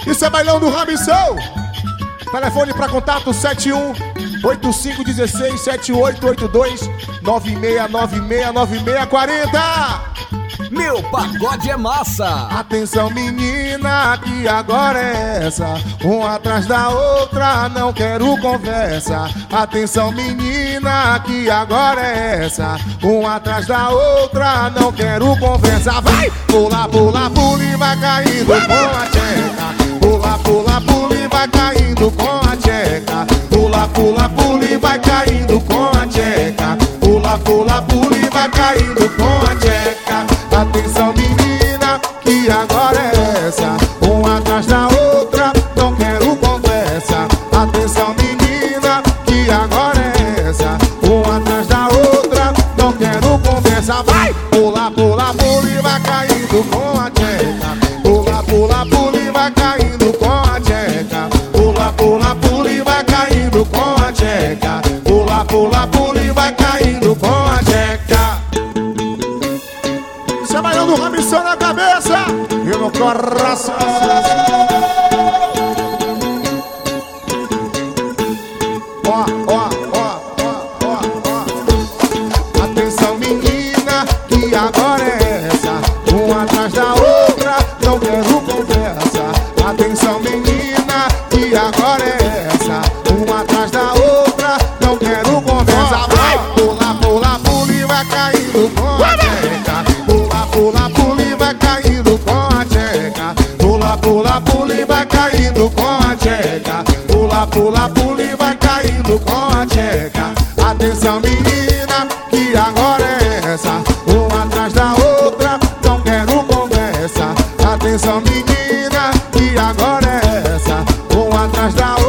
Isso é bailão do Ramissão. Telefone para contato 71 8516 7882 96969640. Meu pagode é massa. Atenção menina, que agora é essa, uma atrás da outra, não quero conversa. Atenção menina, que agora é essa, uma atrás da outra, não quero conversa. Vai! Pula, pula, pula e vai caindo com a tcheca. Pula, pula, pula e vai caindo com a tcheca. Pula, pula, pula e vai caindo com a tcheca. Pula, pula, pula e vai caindo com a tcheca. Atenção menina, que agora é essa, uma atrás da outra, não quero conversa. Atenção menina, que agora é essa, uma atrás da outra, não quero conversa. Vai! Pula, pula, pula e vai caindo com a tcheca. Pula, pula, pula e vai caindo com a tcheca. Pula, pula, pula e vai caindo com a tcheca. Pula, pula, pula e vai caindo com a tcheca. Trabalhando o Ramissão na cabeça e no coração. Ó, ó, ó, ó, ó, ó. Atenção menina, que agora é essa, uma atrás da outra, não quero conversa. Atenção menina, que agora é essa, uma atrás da outra, não quero conversa. Vai! Pula, pula, pula e vai caindo com a tcheca. Pula, pula, pula e vai caindo com a tcheca. Pula, pula, pula e vai caindo com a tcheca. Pula, pula, pula e vai caindo com a tcheca. Atenção menina, que agora é essa, uma atrás da outra, não quero conversa. Atenção menina, que agora é essa, uma atrás da outra.